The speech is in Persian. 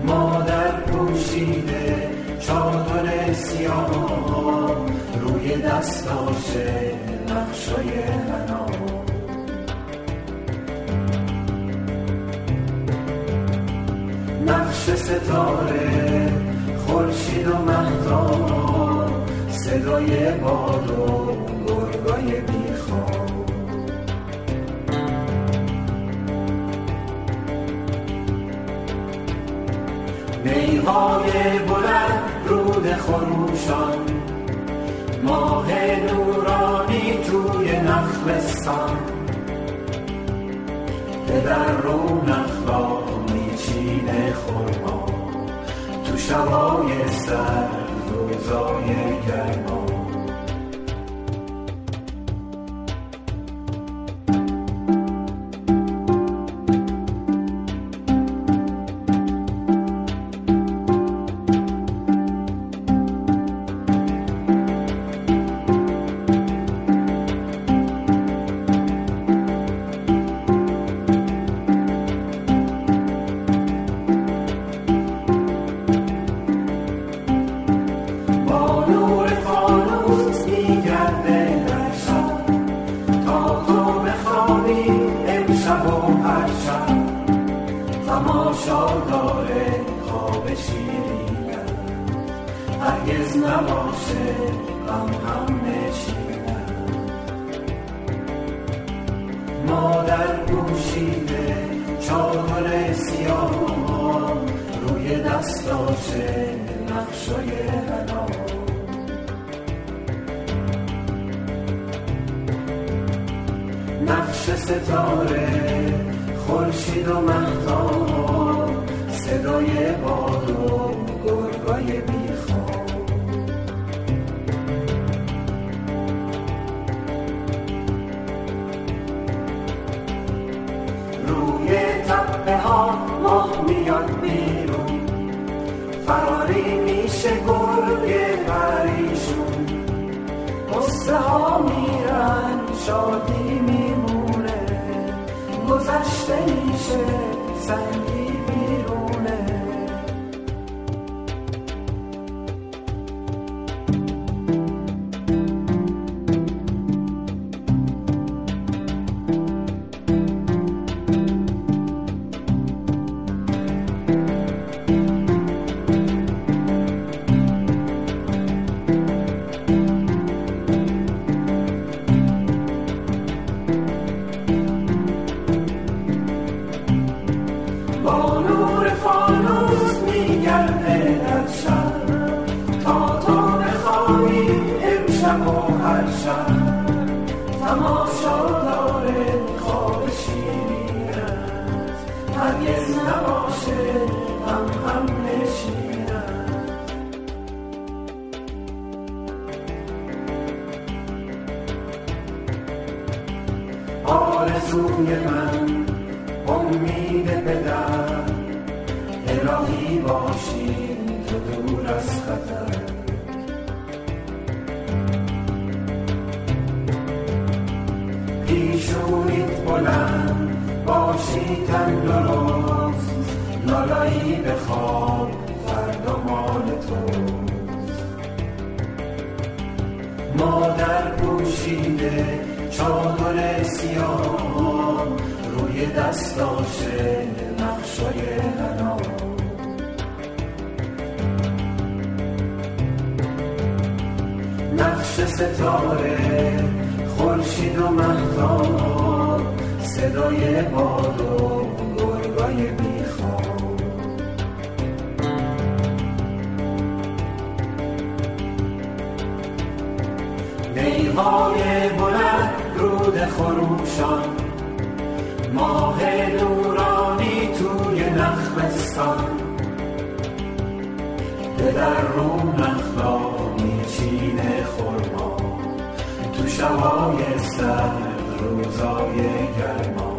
مادر پوشیده چادر سیاه، روی دستاشه نقشای حنا. نقش ستاره، خورشید و مهتاب، صدای باد و گرگای بیخواب. نیهای بلند رود خروشان، ماه نورانی توی نخلستان. پدر رونق‌ها میچینه خرما تو شبای سرد روزای گرما. تماشاداره خواب شیرینه، هرگز نباشه غم هم نشینه. مادر پوشیده چادر سیاه، روی دستاشه نقشای حنا. نقش ستاره، خورشید و مهتاب، صدای باد و گرگای بیخواب. روی تپه ها ماه میاد بیرون، فراری میشه گرگ پریشون. قصه ها میرن شادی میمونه، گذشته میشه سنگی بیرونه. با نور فانوس میگرده در شب، تا تو بخوابی امشب و هر شب. تماشا داره خواب شیرینه، هرگز نباشه غم هم نشینه. آرزوی من امید پدر، الهی باشی تو دور از خطر. پیشونیت بلند باشی تندرست، لالایی به خواب فردا مال توست. مادر پوشیده چادر سیاه، روی دستاشه نقشای حنا. نقش ستاره، خورشید و مهتاب، صدای باد و گرگای بیخواب. نیهای بلند رود خروشان، ماه نورانی توی نخلستان. پدر رونق‌ها میچینه خرما تو شبای سرد روزای گرما.